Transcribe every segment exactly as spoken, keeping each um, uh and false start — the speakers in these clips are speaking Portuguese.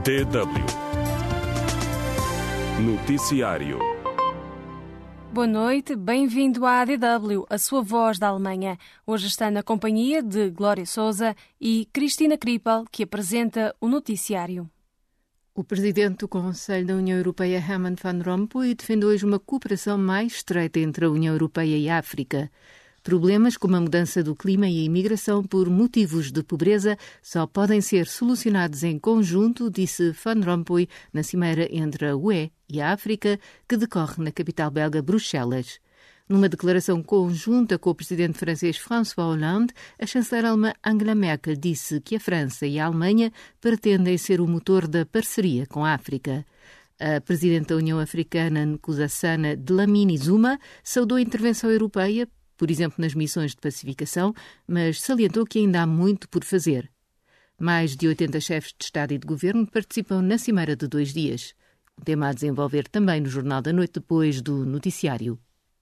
D W Noticiário. Boa noite, bem-vindo à A D W, a sua voz da Alemanha. Hoje está na companhia de Glória Sousa e Cristina Krippel, que apresenta o noticiário. O presidente do Conselho da União Europeia, Herman Van Rompuy, defende hoje uma cooperação mais estreita entre a União Europeia e a África. Problemas como a mudança do clima e a imigração por motivos de pobreza só podem ser solucionados em conjunto, disse Van Rompuy na cimeira entre a U E e a África, que decorre na capital belga Bruxelas. Numa declaração conjunta com o presidente francês François Hollande, a chanceler alemã Angela Merkel disse que a França e a Alemanha pretendem ser o motor da parceria com a África. A presidente da União Africana, Nkosazana Dlamini Zuma, saudou a intervenção europeia, por exemplo, nas missões de pacificação, mas salientou que ainda há muito por fazer. Mais de oitenta chefes de Estado e de Governo participam na cimeira de dois dias. Um tema a desenvolver também no Jornal da Noite, depois do noticiário.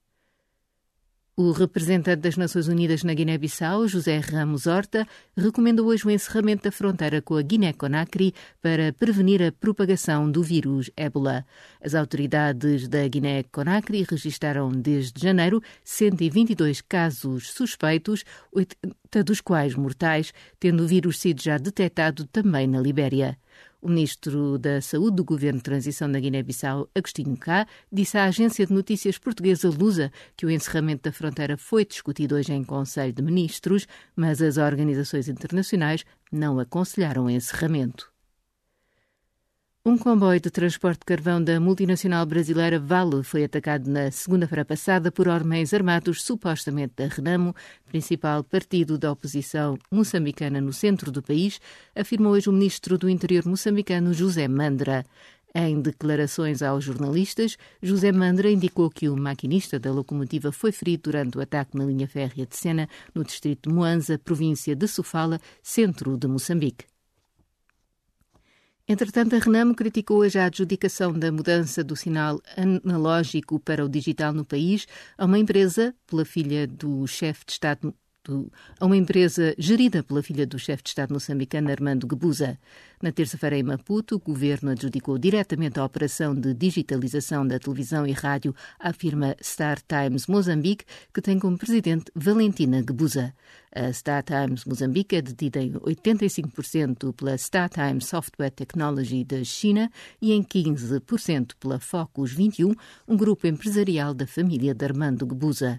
O representante das Nações Unidas na Guiné-Bissau, José Ramos Horta, recomendou hoje o encerramento da fronteira com a Guiné-Conakry para prevenir a propagação do vírus ébola. As autoridades da Guiné-Conakry registaram desde janeiro cento e vinte e dois casos suspeitos, oitenta dos quais mortais, tendo o vírus sido já detectado também na Libéria. O ministro da Saúde do Governo de Transição da Guiné-Bissau, Agostinho Cá, disse à agência de notícias portuguesa Lusa que o encerramento da fronteira foi discutido hoje em Conselho de Ministros, mas as organizações internacionais não aconselharam o encerramento. Um comboio de transporte de carvão da multinacional brasileira Vale foi atacado na segunda-feira passada por homens armados, supostamente da Renamo, principal partido da oposição moçambicana no centro do país, afirmou hoje o ministro do Interior moçambicano, José Mandra. Em declarações aos jornalistas, José Mandra indicou que o maquinista da locomotiva foi ferido durante o ataque na linha férrea de Sena, no distrito de Moanza, província de Sofala, centro de Moçambique. Entretanto, a Renamo criticou hoje a adjudicação da mudança do sinal analógico para o digital no país a uma empresa pela filha do chefe de Estado do, a uma empresa gerida pela filha do chefe de Estado moçambicano Armando Guebuza. Na terça-feira em Maputo, o governo adjudicou diretamente a operação de digitalização da televisão e rádio à firma Star Times Moçambique, que tem como presidente Valentina Guebuza. A Star Times Moçambique é detida em oitenta e cinco por cento pela Star Times Software Technology da China e em quinze por cento pela Focus vinte e um, um grupo empresarial da família de Armando Guebuza.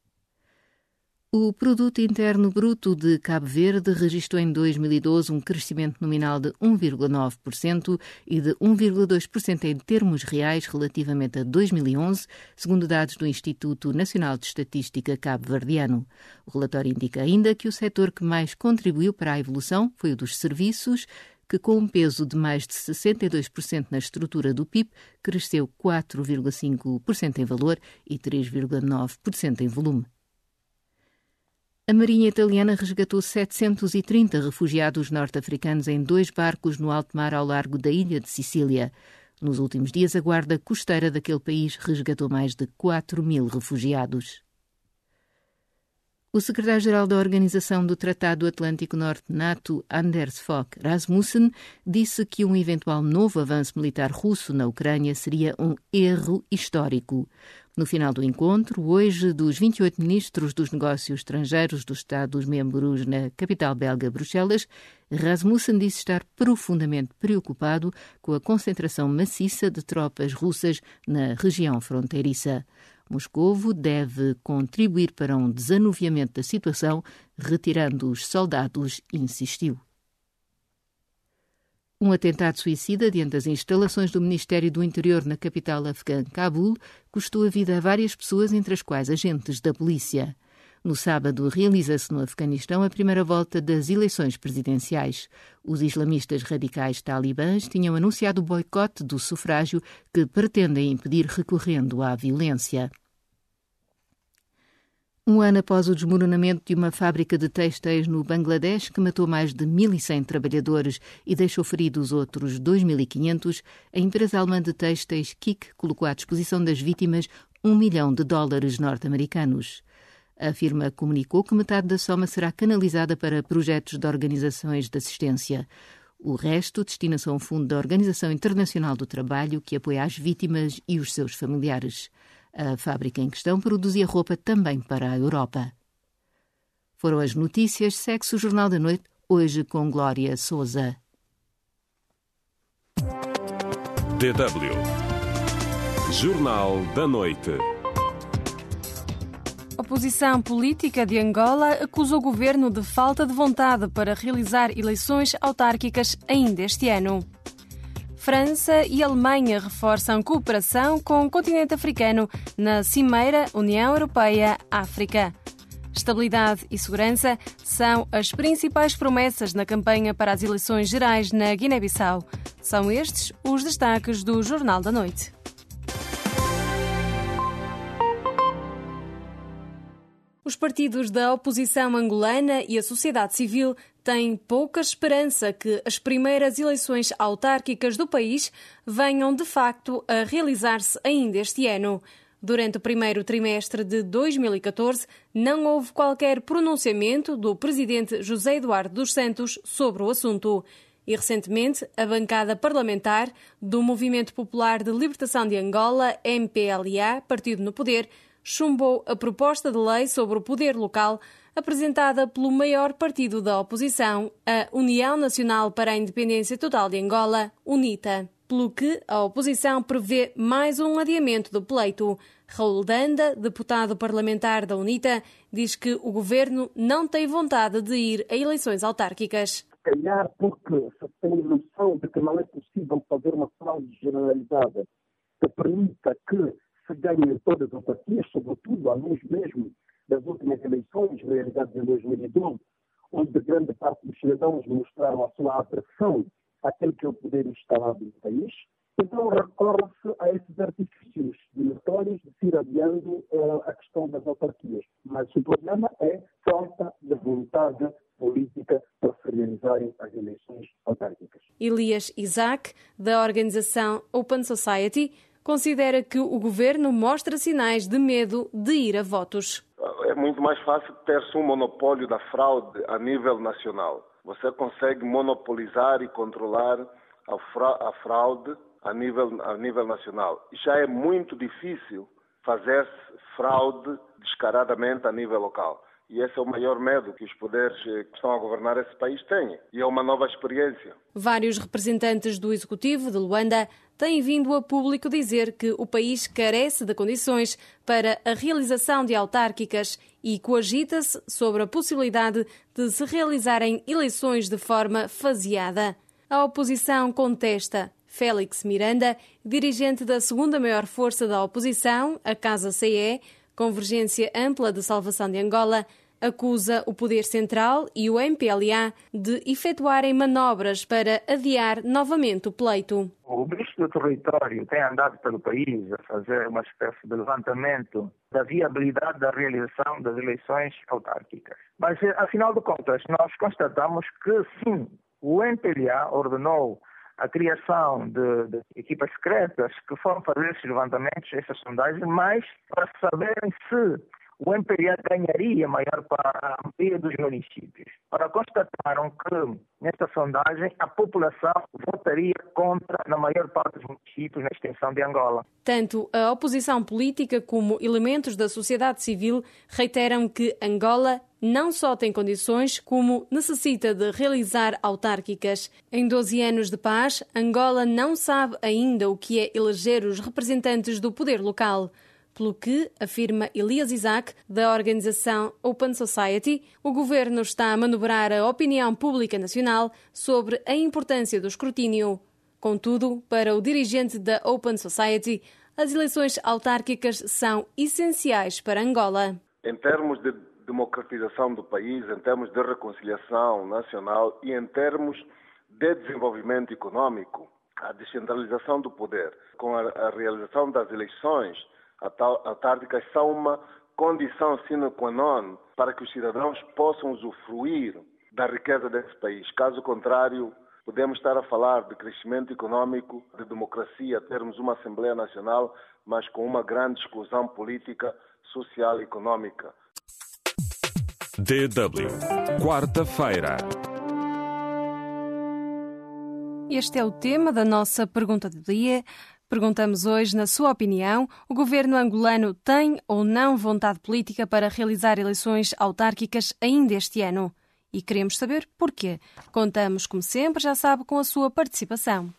O Produto Interno Bruto de Cabo Verde registrou em dois mil e doze um crescimento nominal de um vírgula nove por cento e de um vírgula dois por cento em termos reais relativamente a dois mil e onze, segundo dados do Instituto Nacional de Estatística cabo-verdiano. O relatório indica ainda que o setor que mais contribuiu para a evolução foi o dos serviços, que com um peso de mais de sessenta e dois por cento na estrutura do P I B, cresceu quatro vírgula cinco por cento em valor e três vírgula nove por cento em volume. A Marinha Italiana resgatou setecentos e trinta refugiados norte-africanos em dois barcos no alto mar ao largo da ilha de Sicília. Nos últimos dias, a Guarda Costeira daquele país resgatou mais de quatro mil refugiados. O secretário-geral da Organização do Tratado Atlântico Norte NATO, Anders Fogh Rasmussen, disse que um eventual novo avanço militar russo na Ucrânia seria um erro histórico. No final do encontro, hoje, dos vinte e oito ministros dos negócios estrangeiros dos Estados-membros na capital belga Bruxelas, Rasmussen disse estar profundamente preocupado com a concentração maciça de tropas russas na região fronteiriça. Moscovo deve contribuir para um desanuviamento da situação, retirando os soldados, insistiu. Um atentado suicida diante das instalações do Ministério do Interior na capital afegã, Cabul, custou a vida a várias pessoas, entre as quais agentes da polícia. No sábado, realiza-se no Afeganistão a primeira volta das eleições presidenciais. Os islamistas radicais talibãs tinham anunciado o boicote do sufrágio que pretendem impedir recorrendo à violência. Um ano após o desmoronamento de uma fábrica de têxteis no Bangladesh, que matou mais de mil e cem trabalhadores e deixou feridos outros dois mil e quinhentos, a empresa alemã de têxteis K I K colocou à disposição das vítimas um milhão de dólares norte-americanos. A firma comunicou que metade da soma será canalizada para projetos de organizações de assistência. O resto destina-se a um fundo da Organização Internacional do Trabalho que apoia as vítimas e os seus familiares. A fábrica em questão produzia roupa também para a Europa. Foram as notícias. Segue-se o Jornal da Noite, hoje com Glória Sousa. D W Jornal da Noite. A oposição política de Angola acusa o governo de falta de vontade para realizar eleições autárquicas ainda este ano. França e Alemanha reforçam cooperação com o continente africano na Cimeira União Europeia-África. Estabilidade e segurança são as principais promessas na campanha para as eleições gerais na Guiné-Bissau. São estes os destaques do Jornal da Noite. Os partidos da oposição angolana e a sociedade civil têm pouca esperança que as primeiras eleições autárquicas do país venham de facto a realizar-se ainda este ano. Durante o primeiro trimestre de dois mil e catorze, não houve qualquer pronunciamento do presidente José Eduardo dos Santos sobre o assunto. E, recentemente, a bancada parlamentar do Movimento Popular de Libertação de Angola, M P L A, Partido no Poder, chumbou a proposta de lei sobre o poder local apresentada pelo maior partido da oposição, a União Nacional para a Independência Total de Angola, UNITA, pelo que a oposição prevê mais um adiamento do pleito. Raul Danda, deputado parlamentar da UNITA, diz que o governo não tem vontade de ir a eleições autárquicas. Se calhar porque se tem noção de que não é possível fazer uma fraude generalizada que permita que se ganhem todas as autarquias, sobretudo à luz mesmo das últimas eleições realizadas em dois mil e doze, onde grande parte dos cidadãos mostraram a sua aversão àquele que é o poder instalado no país. Então recorre-se a esses artifícios dilatórios de se ir adiando uh, a questão das autarquias. Mas o problema é falta de vontade política para se realizarem as eleições autárquicas. Elias Isaac, da organização Open Society, considera que o governo mostra sinais de medo de ir a votos. É muito mais fácil ter-se um monopólio da fraude a nível nacional. Você consegue monopolizar e controlar a fraude a nível, a nível nacional. Já é muito difícil fazer-se fraude descaradamente a nível local. E esse é o maior medo que os poderes que estão a governar esse país têm. E é uma nova experiência. Vários representantes do Executivo de Luanda têm vindo a público dizer que o país carece de condições para a realização de autárquicas e cogita-se sobre a possibilidade de se realizarem eleições de forma faseada. A oposição contesta. Félix Miranda, dirigente da segunda maior força da oposição, a Casa C E, Convergência Ampla de Salvação de Angola, acusa o Poder Central e o M P L A de efetuarem manobras para adiar novamente o pleito. O ministro do Território tem andado pelo país a fazer uma espécie de levantamento da viabilidade da realização das eleições autárquicas. Mas, afinal de contas, nós constatamos que, sim, o M P L A ordenou a criação de, de equipas secretas que foram fazer esses levantamentos, essas sondagens, mas para saberem se o M P L A ganharia maior para a maioria dos municípios. Para constataram que, nesta sondagem, a população votaria contra na maior parte dos municípios na extensão de Angola. Tanto a oposição política como elementos da sociedade civil reiteram que Angola não só tem condições, como necessita de realizar autárquicas. Em doze anos de paz, Angola não sabe ainda o que é eleger os representantes do poder local. Pelo que, afirma Elias Isaac, da organização Open Society, o governo está a manobrar a opinião pública nacional sobre a importância do escrutínio. Contudo, para o dirigente da Open Society, as eleições autárquicas são essenciais para Angola. Em termos de democratização do país, em termos de reconciliação nacional e em termos de desenvolvimento econômico, a descentralização do poder, com a, a realização das eleições autárquicas são uma condição sine qua non para que os cidadãos possam usufruir da riqueza desse país. Caso contrário, podemos estar a falar de crescimento econômico, de democracia, termos uma Assembleia Nacional, mas com uma grande exclusão política, social e econômica. D W, quarta-feira. Este é o tema da nossa pergunta do dia. Perguntamos hoje, na sua opinião, o governo angolano tem ou não vontade política para realizar eleições autárquicas ainda este ano? E queremos saber porquê. Contamos, como sempre, já sabe, com a sua participação.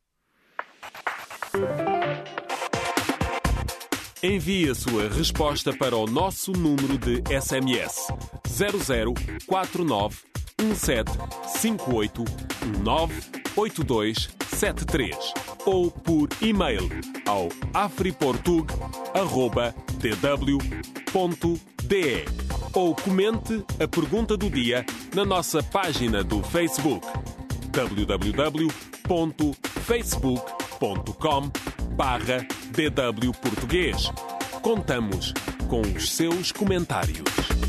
Envie a sua resposta para o nosso número de S M S zero zero quatro nove um sete cinco oito um nove oito dois sete três ou por e-mail ao afriportug arroba d w ponto d e ou comente a pergunta do dia na nossa página do Facebook w w w ponto facebook ponto com barra d w português. Contamos com os seus comentários.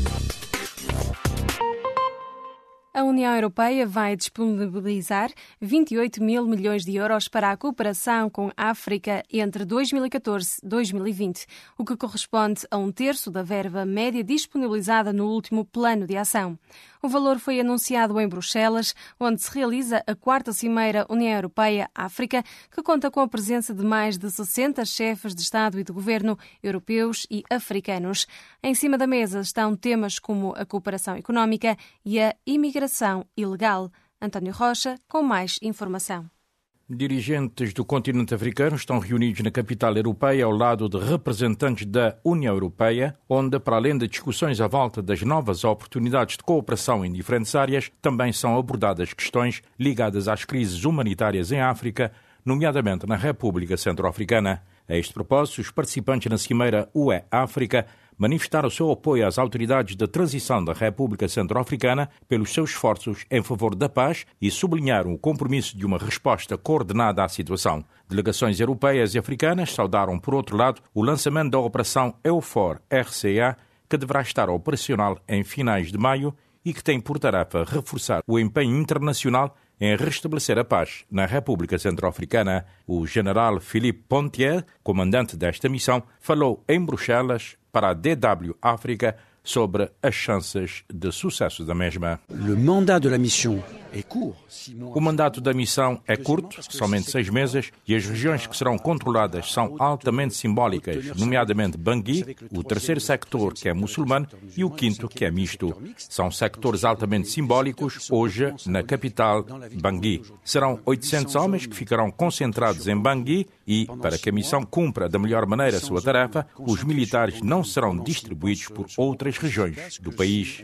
A União Europeia vai disponibilizar vinte e oito mil milhões de euros para a cooperação com a África entre dois mil e catorze e dois mil e vinte, o que corresponde a um terço da verba média disponibilizada no último plano de ação. O valor foi anunciado em Bruxelas, onde se realiza a quarta Cimeira União Europeia-África, que conta com a presença de mais de sessenta chefes de Estado e de Governo europeus e africanos. Em cima da mesa estão temas como a cooperação económica e a imigração ilegal. António Rocha, com mais informação. Dirigentes do continente africano estão reunidos na capital europeia ao lado de representantes da União Europeia, onde, para além de discussões à volta das novas oportunidades de cooperação em diferentes áreas, também são abordadas questões ligadas às crises humanitárias em África, nomeadamente na República Centro-Africana. A este propósito, os participantes na Cimeira U E-África manifestaram o seu apoio às autoridades de transição da República Centro-Africana pelos seus esforços em favor da paz e sublinharam o compromisso de uma resposta coordenada à situação. Delegações europeias e africanas saudaram, por outro lado, o lançamento da Operação EUFOR R C A, que deverá estar operacional em finais de maio e que tem por tarefa reforçar o empenho internacional em restabelecer a paz na República Centro-Africana. O general Philippe Pontier, comandante desta missão, falou em Bruxelas para a D W África sobre as chances de sucesso da mesma. Le mandat de la mission est court. O mandato da missão é curto, somente seis meses, e as regiões que serão controladas são altamente simbólicas, nomeadamente Bangui, o terceiro sector, que é muçulmano, e o quinto, que é misto. São sectores altamente simbólicos, hoje, na capital, Bangui. Serão oitocentos homens que ficarão concentrados em Bangui e, para que a missão cumpra da melhor maneira a sua tarefa, os militares não serão distribuídos por outras regiões do país.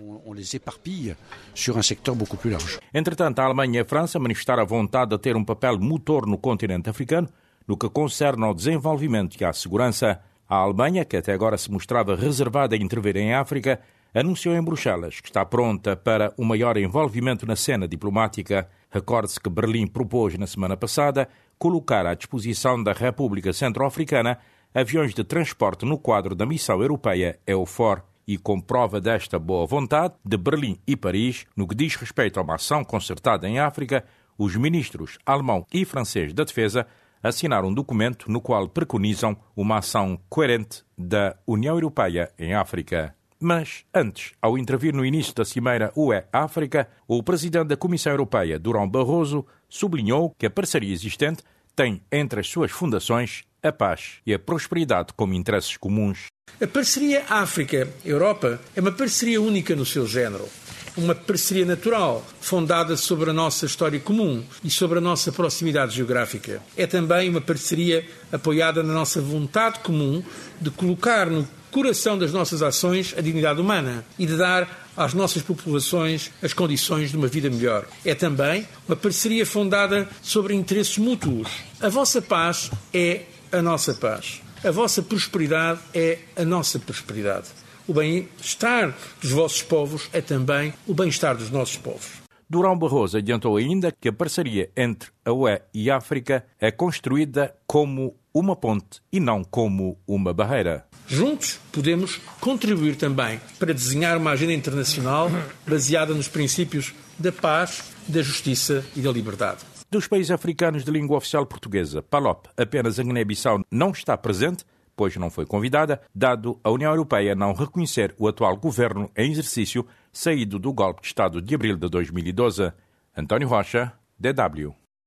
Entretanto, a Alemanha e a França manifestaram a vontade de ter um papel motor no continente africano no que concerne ao desenvolvimento e à segurança. A Alemanha, que até agora se mostrava reservada a intervir em África, anunciou em Bruxelas que está pronta para um maior envolvimento na cena diplomática. Recorde-se que Berlim propôs, na semana passada, colocar à disposição da República Centro-Africana aviões de transporte no quadro da missão europeia EUFOR. E com prova desta boa vontade de Berlim e Paris, no que diz respeito a uma ação concertada em África, os ministros alemão e francês da Defesa assinaram um documento no qual preconizam uma ação coerente da União Europeia em África. Mas, antes, ao intervir no início da Cimeira U E-África, o presidente da Comissão Europeia, Durão Barroso, sublinhou que a parceria existente tem entre as suas fundações a paz e a prosperidade como interesses comuns. A parceria África-Europa é uma parceria única no seu género. Uma parceria natural, fundada sobre a nossa história comum e sobre a nossa proximidade geográfica. É também uma parceria apoiada na nossa vontade comum de colocar no coração das nossas ações a dignidade humana e de dar às nossas populações as condições de uma vida melhor. É também uma parceria fundada sobre interesses mútuos. A vossa paz é a nossa paz. A vossa prosperidade é a nossa prosperidade. O bem-estar dos vossos povos é também o bem-estar dos nossos povos. Durão Barroso adiantou ainda que a parceria entre a U E e a África é construída como uma ponte e não como uma barreira. Juntos podemos contribuir também para desenhar uma agenda internacional baseada nos princípios da paz, da justiça e da liberdade. Dos países africanos de língua oficial portuguesa, PALOP, apenas a Guiné-Bissau não está presente, pois não foi convidada, dado a União Europeia não reconhecer o atual governo em exercício saído do golpe de Estado de abril de dois mil e doze. António Rocha, D W.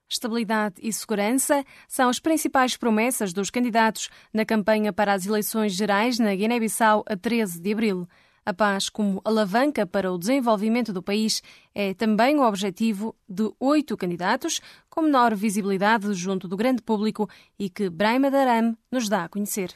Estabilidade e segurança são as principais promessas dos candidatos na campanha para as eleições gerais na Guiné-Bissau a treze de abril. A paz como alavanca para o desenvolvimento do país é também o objetivo de oito candidatos com menor visibilidade junto do grande público e que Brahima Daram nos dá a conhecer.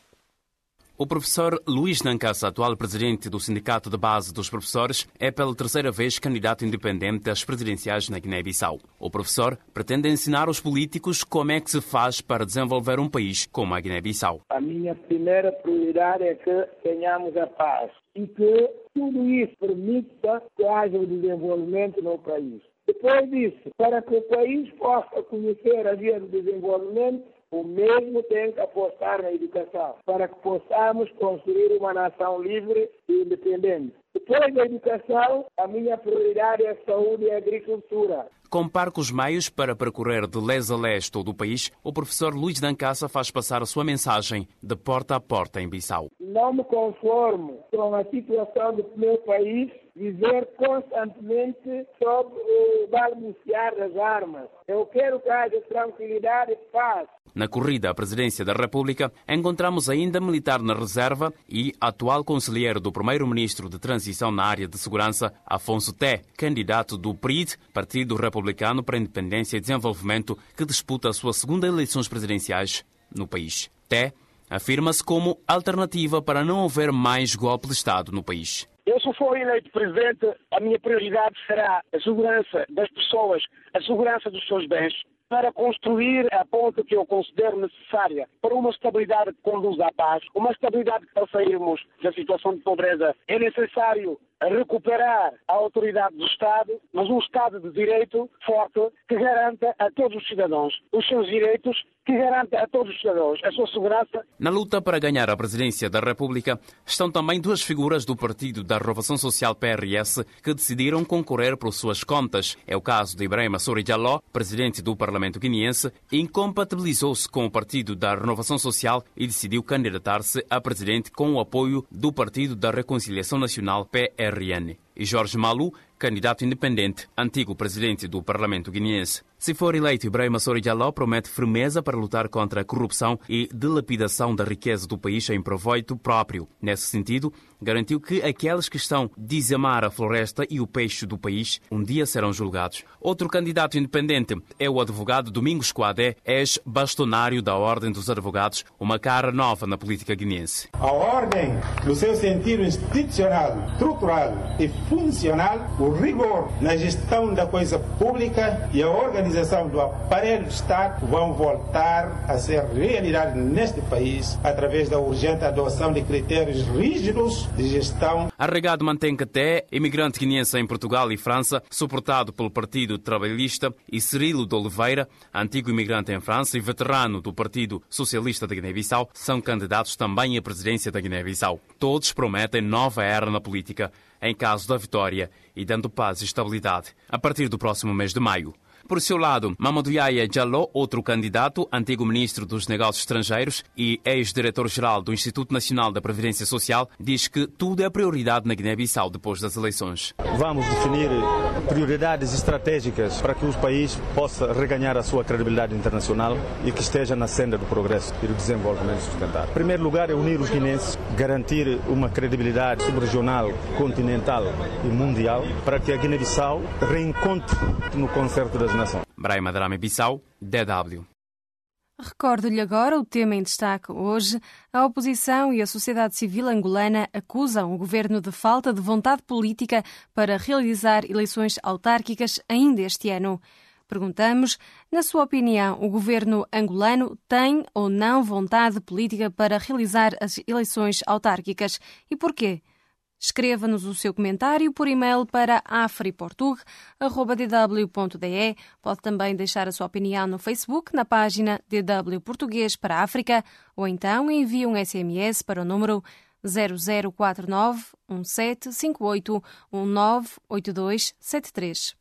O professor Luís Nankassa, atual presidente do Sindicato de Base dos Professores, é pela terceira vez candidato independente às presidenciais na Guiné-Bissau. O professor pretende ensinar aos políticos como é que se faz para desenvolver um país como a Guiné-Bissau. A minha primeira prioridade é que tenhamos a paz e que tudo isso permita que haja o desenvolvimento no país. Depois disso, para que o país possa conhecer a via do desenvolvimento, o mesmo tem que apostar na educação, para que possamos construir uma nação livre e independente. Depois da educação, a minha prioridade é a saúde e a agricultura. Com parcos meios para percorrer de leste a leste todo o país, o professor Luís Nankassa faz passar a sua mensagem de porta a porta em Bissau. Não me conformo com a situação do meu país viver constantemente sobre o balbuciar das armas. Eu quero que haja tranquilidade e paz. Na corrida à presidência da República, encontramos ainda militar na reserva e atual conselheiro do primeiro-ministro de transição na área de segurança, Afonso Té, candidato do P R I D, Partido Republicano para a Independência e Desenvolvimento, que disputa a sua segunda eleições presidenciais no país. Té afirma-se como alternativa para não haver mais golpe de Estado no país. Eu, se for eleito presidente, a minha prioridade será a segurança das pessoas, a segurança dos seus bens, para construir a ponte que eu considero necessária para uma estabilidade que conduz à paz, uma estabilidade para sairmos da situação de pobreza. É necessário recuperar a autoridade do Estado, mas um Estado de direito forte que garanta a todos os cidadãos os seus direitos, que garanta a todos os cidadãos a sua segurança. Na luta para ganhar a presidência da República estão também duas figuras do Partido da Renovação Social P R S que decidiram concorrer por suas contas. É o caso de Ibrahima Sory Diallo, presidente do Parlamento guineense, incompatibilizou-se com o Partido da Renovação Social e decidiu candidatar-se a presidente com o apoio do Partido da Reconciliação Nacional P R N. E Jorge Malu, candidato independente, antigo presidente do Parlamento guineense. Se for eleito, Ibrahima Sory Diallo promete firmeza para lutar contra a corrupção e dilapidação da riqueza do país em proveito próprio. Nesse sentido, garantiu que aqueles que estão a dizimar a floresta e o peixe do país um dia serão julgados. Outro candidato independente é o advogado Domingos Coadé, ex-bastonário da Ordem dos Advogados, uma cara nova na política guineense. A ordem, no seu sentido institucional, estrutural e funcional, o rigor na gestão da coisa pública e a organização do aparelho de Estado vão voltar a ser realidade neste país através da urgente adoção de critérios rígidos de gestão. Arregado mantém que até imigrante guineense em Portugal e França, suportado pelo Partido Trabalhista, e Cirilo de Oliveira, antigo imigrante em França e veterano do Partido Socialista da Guiné-Bissau, são candidatos também à presidência da Guiné-Bissau. Todos prometem nova era na política, em caso da vitória e dando paz e estabilidade a partir do próximo mês de maio. Por seu lado, Mamadou Yahya Diallo, outro candidato, antigo ministro dos Negócios Estrangeiros e ex-diretor-geral do Instituto Nacional da Previdência Social, diz que tudo é prioridade na Guiné-Bissau depois das eleições. Vamos definir prioridades estratégicas para que o país possa reganhar a sua credibilidade internacional e que esteja na senda do progresso e do desenvolvimento sustentável. Em primeiro lugar, é unir os guineenses, garantir uma credibilidade subregional, continental e mundial para que a Guiné-Bissau reencontre no concerto das nações. Brahima Daram, Bissau, D W. Recordo-lhe agora o tema em destaque hoje. A oposição e a sociedade civil angolana acusam o governo de falta de vontade política para realizar eleições autárquicas ainda este ano. Perguntamos, na sua opinião, o governo angolano tem ou não vontade política para realizar as eleições autárquicas e porquê? Escreva-nos o seu comentário por e-mail para afriportug arroba d w ponto d e. Pode também deixar a sua opinião no Facebook, na página D W Português para a África, ou então envie um S M S para o número zero zero quatro nove um sete cinco oito um nove oito dois sete três.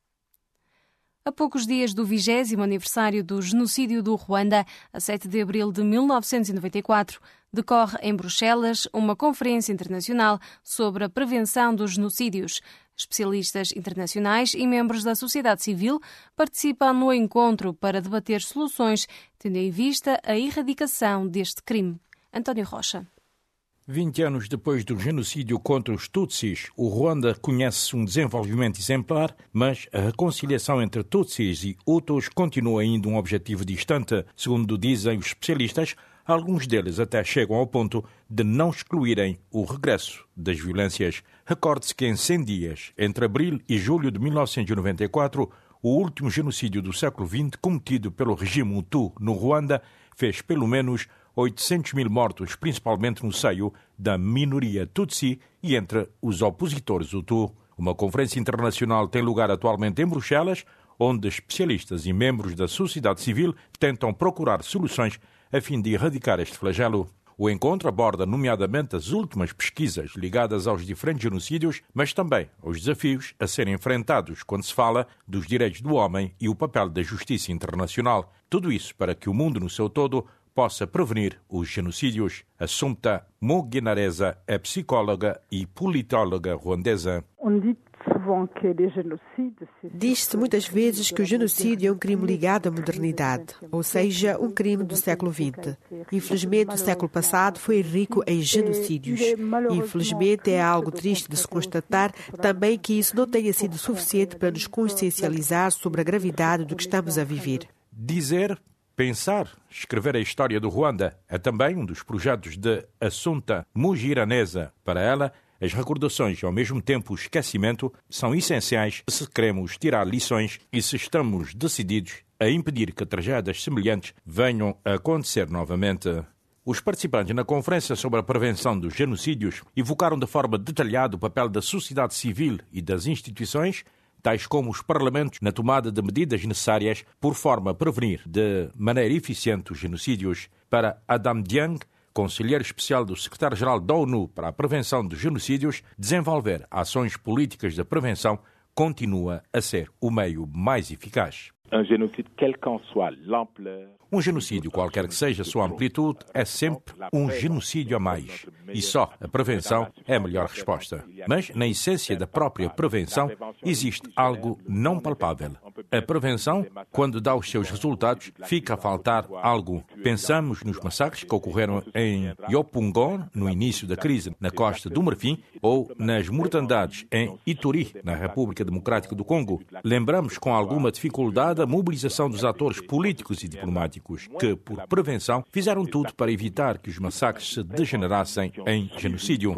A poucos dias do vigésimo aniversário do genocídio do Ruanda, a sete de abril de mil novecentos e noventa e quatro, decorre em Bruxelas uma conferência internacional sobre a prevenção dos genocídios. Especialistas internacionais e membros da sociedade civil participam no encontro para debater soluções, tendo em vista a erradicação deste crime. António Rocha. vinte anos depois do genocídio contra os Tutsis, o Ruanda conhece um desenvolvimento exemplar, mas a reconciliação entre Tutsis e Hutus continua ainda um objetivo distante. Segundo dizem os especialistas, alguns deles até chegam ao ponto de não excluírem o regresso das violências. Recorde-se que em cem dias, entre abril e julho de mil novecentos e noventa e quatro, o último genocídio do século vinte cometido pelo regime Hutu no Ruanda fez pelo menos oitocentos mil mortos, principalmente no seio da minoria Tutsi e entre os opositores Hutu. Uma conferência internacional tem lugar atualmente em Bruxelas, onde especialistas e membros da sociedade civil tentam procurar soluções a fim de erradicar este flagelo. O encontro aborda nomeadamente as últimas pesquisas ligadas aos diferentes genocídios, mas também aos desafios a serem enfrentados quando se fala dos direitos do homem e o papel da justiça internacional. Tudo isso para que o mundo no seu todo possa prevenir os genocídios. Assumpta Muginareza é psicóloga e politóloga ruandesa. Diz-se muitas vezes que o genocídio é um crime ligado à modernidade, ou seja, um crime do século vinte. Infelizmente, o século passado foi rico em genocídios. Infelizmente, é algo triste de se constatar também que isso não tenha sido suficiente para nos consciencializar sobre a gravidade do que estamos a viver. Dizer, pensar, escrever a história do Ruanda é também um dos projetos de Assunta Mugiraneza. Para ela, as recordações e, ao mesmo tempo, o esquecimento são essenciais se queremos tirar lições e se estamos decididos a impedir que tragédias semelhantes venham a acontecer novamente. Os participantes na Conferência sobre a Prevenção dos Genocídios evocaram de forma detalhada o papel da sociedade civil e das instituições, tais como os parlamentos, na tomada de medidas necessárias por forma a prevenir de maneira eficiente os genocídios. Para Adam Dieng, conselheiro especial do secretário-geral da ONU para a Prevenção dos Genocídios, desenvolver ações políticas de prevenção continua a ser o meio mais eficaz. Um genocídio, quel qu'en soit l'ampleur. Um genocídio, qualquer que seja a sua amplitude, é sempre um genocídio a mais. E só a prevenção é a melhor resposta. Mas, na essência da própria prevenção, existe algo não palpável. A prevenção, quando dá os seus resultados, fica a faltar algo. Pensamos nos massacres que ocorreram em Yopougon, no início da crise, na Costa do Marfim, ou nas mortandades em Ituri, na República Democrática do Congo. Lembramos com alguma dificuldade a mobilização dos atores políticos e diplomáticos, que, por prevenção, fizeram tudo para evitar que os massacres se degenerassem em genocídio.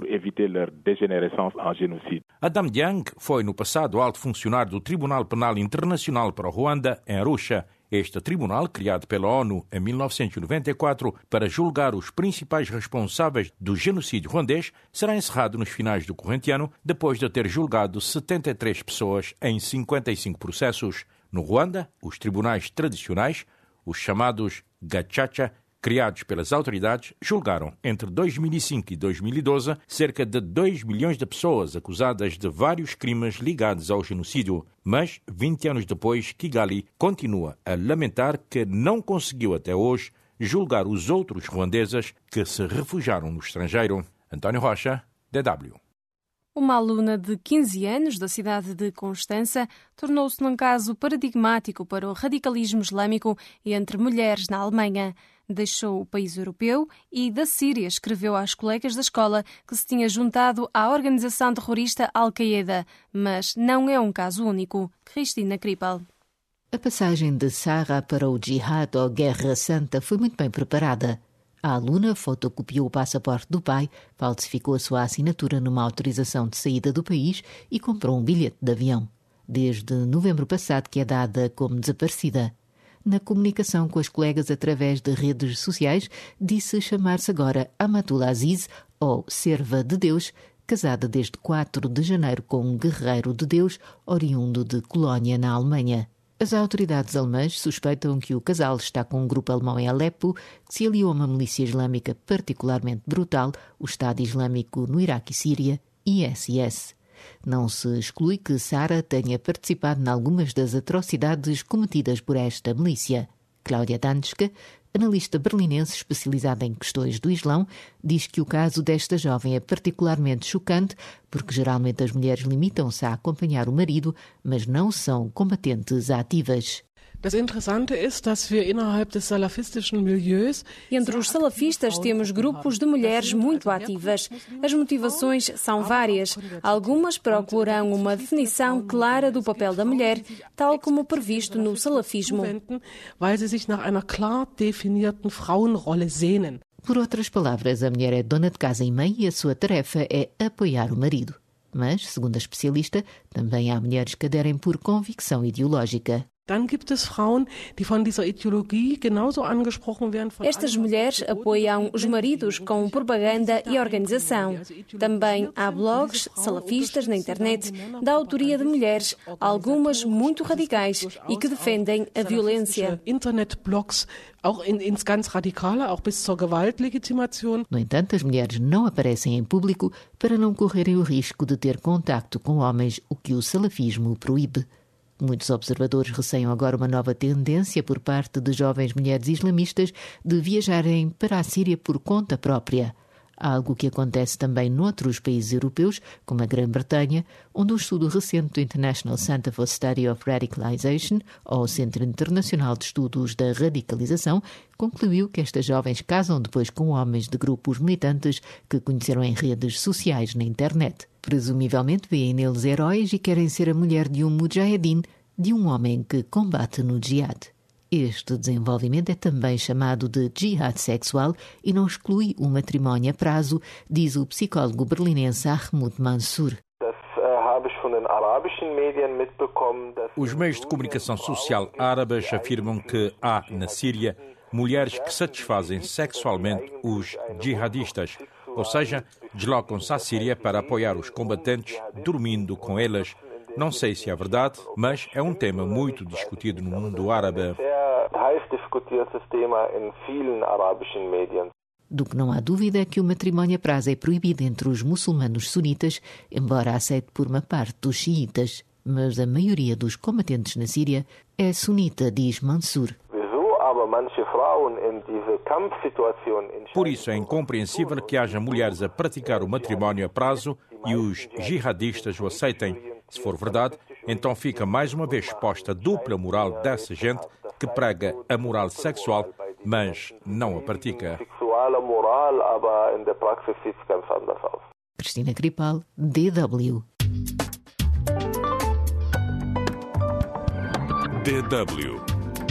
Adam Dieng foi, no passado, alto funcionário do Tribunal Penal Internacional para o Ruanda, em Arusha. Este tribunal, criado pela ONU em mil novecentos e noventa e quatro para julgar os principais responsáveis do genocídio ruandês, será encerrado nos finais do corrente ano, depois de ter julgado setenta e três pessoas em cinquenta e cinco processos. No Ruanda, os tribunais tradicionais, os chamados gacaca, criados pelas autoridades, julgaram entre dois mil e cinco e dois mil e doze cerca de dois milhões de pessoas acusadas de vários crimes ligados ao genocídio. Mas, vinte anos depois, Kigali continua a lamentar que não conseguiu até hoje julgar os outros ruandeses que se refugiaram no estrangeiro. António Rocha, D W. Uma aluna de quinze anos da cidade de Constança tornou-se num caso paradigmático para o radicalismo islâmico entre mulheres na Alemanha. Deixou o país europeu e da Síria escreveu às colegas da escola que se tinha juntado à organização terrorista Al-Qaeda, mas não é um caso único. Cristina Krippel. A passagem de Sarah para o Jihad ou Guerra Santa foi muito bem preparada. A aluna fotocopiou o passaporte do pai, falsificou a sua assinatura numa autorização de saída do país e comprou um bilhete de avião. Desde novembro passado que é dada como desaparecida. Na comunicação com as colegas através de redes sociais, disse chamar-se agora Amatullah Aziz, ou Serva de Deus, casada desde quatro de janeiro com um guerreiro de Deus oriundo de Colónia, na Alemanha. As autoridades alemãs suspeitam que o casal está com um grupo alemão em Alepo que se aliou a uma milícia islâmica particularmente brutal, o Estado Islâmico no Iraque e Síria, I S I S. Não se exclui que Sara tenha participado em algumas das atrocidades cometidas por esta milícia. Cláudia Danska, analista berlinense especializada em questões do Islão, diz que o caso desta jovem é particularmente chocante porque geralmente as mulheres limitam-se a acompanhar o marido, mas não são combatentes ativas. Das Interessante ist, dass wir innerhalb des salafistischen Milieus Entre os salafistas temos grupos de mulheres muito ativas. As motivações são várias. Algumas procuram uma definição clara do papel da mulher, tal como previsto no salafismo. weil sie sich nach einer klar definierten Frauenrolle sehnen. Por outras palavras, a mulher é dona de casa e mãe e a sua tarefa é apoiar o marido. Mas, segundo a especialista, também há mulheres que aderem por convicção ideológica. Dann gibt es Frauen, die von dieser Ideologie genauso angesprochen werden. Estas mulheres apoiam os maridos com propaganda e organização. Também há blogs salafistas na internet da autoria de mulheres, algumas muito radicais e que defendem a violência. Internetblogs, auch in, ins ganz Radikale, auch bis zur Gewaltlegitimation. No entanto, as mulheres não aparecem em público para não correrem o risco de ter contacto com homens, o que o salafismo proíbe. Muitos observadores receiam agora uma nova tendência por parte de jovens mulheres islamistas de viajarem para a Síria por conta própria. Algo que acontece também noutros países europeus, como a Grã-Bretanha, onde um estudo recente do International Center for Study of Radicalization, ou Centro Internacional de Estudos da Radicalização, concluiu que estas jovens casam depois com homens de grupos militantes que conheceram em redes sociais na internet. Presumivelmente veem neles heróis e querem ser a mulher de um mujahedin, de um homem que combate no jihad. Este desenvolvimento é também chamado de jihad sexual e não exclui o matrimónio a prazo, diz o psicólogo berlinense Ahmed Mansour. Os meios de comunicação social árabes afirmam que há, na Síria, mulheres que satisfazem sexualmente os jihadistas, ou seja, deslocam-se à Síria para apoiar os combatentes, dormindo com elas. Não sei se é verdade, mas é um tema muito discutido no mundo árabe. Do que não há dúvida é que o matrimónio a prazo é proibido entre os muçulmanos sunitas, embora aceite por uma parte dos xiitas, mas a maioria dos combatentes na Síria é sunita, diz Mansour. Por isso é incompreensível que haja mulheres a praticar o matrimónio a prazo e os jihadistas o aceitem. Se for verdade, então fica mais uma vez exposta a dupla moral dessa gente que prega a moral sexual, mas não a pratica. Cristina Gripal, D W. D W.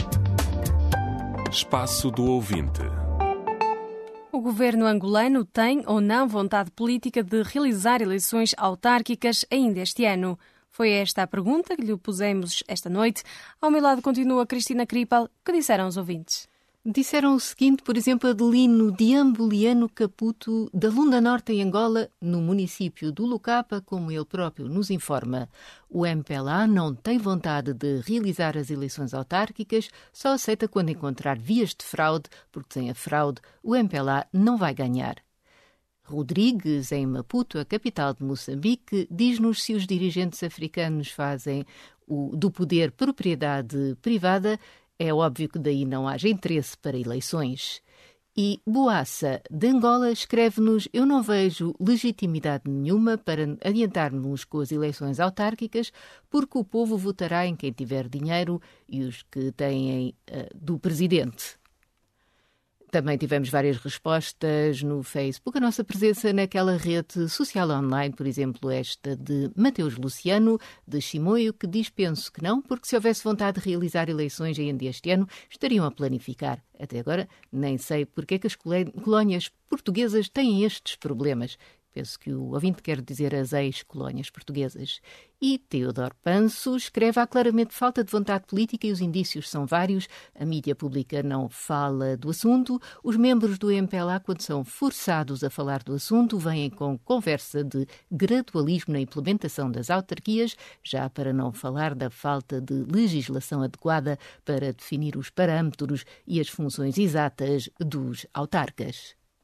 Espaço do ouvinte. O governo angolano tem ou não vontade política de realizar eleições autárquicas ainda este ano? Foi esta a pergunta que lhe pusemos esta noite. Ao meu lado continua Cristina Gripal. O que disseram os ouvintes? Disseram o seguinte, por exemplo, Adelino Diambuliano Caputo, da Lunda Norte, em Angola, no município do Lucapa, como ele próprio nos informa. O M P L A não tem vontade de realizar as eleições autárquicas, só aceita quando encontrar vias de fraude, porque sem a fraude o M P L A não vai ganhar. Rodrigues, em Maputo, a capital de Moçambique, diz-nos se os dirigentes africanos fazem o, do poder propriedade privada. É óbvio que daí não haja interesse para eleições. E Boassa, de Angola, escreve-nos: eu não vejo legitimidade nenhuma para adiantarmos com as eleições autárquicas, porque o povo votará em quem tiver dinheiro e os que têm uh, do presidente. Também tivemos várias respostas no Facebook. A nossa presença naquela rede social online, por exemplo, esta de Mateus Luciano, de Chimoio, que diz: penso que não, porque se houvesse vontade de realizar eleições ainda este ano, estariam a planificar. Até agora, nem sei porque é que as colónias portuguesas têm estes problemas. Penso que o ouvinte quer dizer as ex-colónias portuguesas. E Teodoro Panso escreve: há claramente falta de vontade política e os indícios são vários. A mídia pública não fala do assunto. Os membros do M P L A, quando são forçados a falar do assunto, vêm com conversa de gradualismo na implementação das autarquias, já para não falar da falta de legislação adequada para definir os parâmetros e as funções exatas dos autarcas.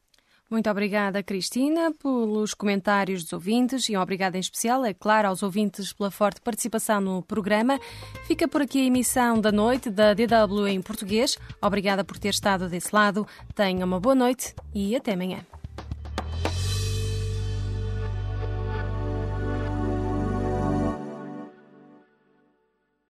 Muito obrigada, Cristina, pelos comentários dos ouvintes e obrigada em especial, é claro, aos ouvintes pela forte participação no programa. Fica por aqui a emissão da noite da D W em português. Obrigada por ter estado desse lado. Tenha uma boa noite e até amanhã.